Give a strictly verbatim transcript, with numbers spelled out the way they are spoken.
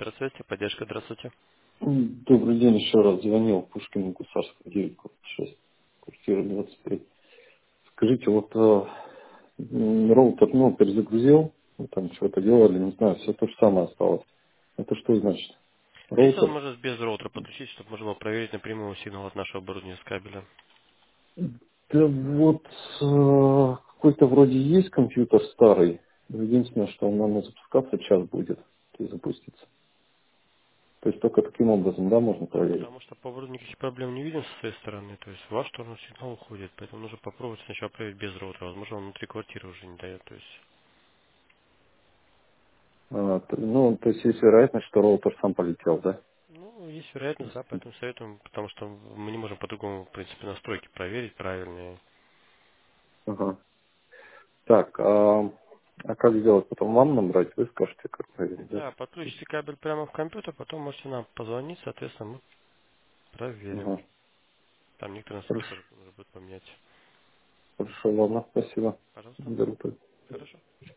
Центр связи, поддержка, здравствуйте. М, Добрый день, еще раз звонил Пушкину, Гусарская, девять, шесть, квартира двадцать три. Скажите, вот э, м, роутер, ну, перезагрузил, ну, там что-то делали, не знаю, все то же самое осталось. Это что значит? Есть Роутер? возможность без роутера подключить, чтобы можно было проверить напрямую сигнал от нашего оборудования с кабеля. Да вот э, какой-то вроде есть компьютер старый. Единственное, что он, наверное, запускаться час будет, и запустится. То есть только таким образом, да, можно проверить. Потому что по оборудованию никаких проблем не видим с своей стороны, то есть в вашу сторону сигнал уходит, поэтому нужно попробовать сначала проверить без роутера. Возможно, он внутри квартиры уже не дает, то есть... А, т- ну, то есть есть вероятность, что роутер сам полетел, да? Ну, есть вероятность, да, поэтому советуем, потому что мы не можем по-другому, в принципе, настройки проверить правильные. Ага. Так, а, а как сделать? Потом вам набрать, вы скажете, как проверить, да? Да, подключите кабель прямо в компьютер, потом можете нам позвонить, соответственно, мы проверим. Ага. Там некоторые настройки Хорошо, тоже нужно будет поменять. хорошо, ладно, спасибо. Пожалуйста. Беру. Хорошо.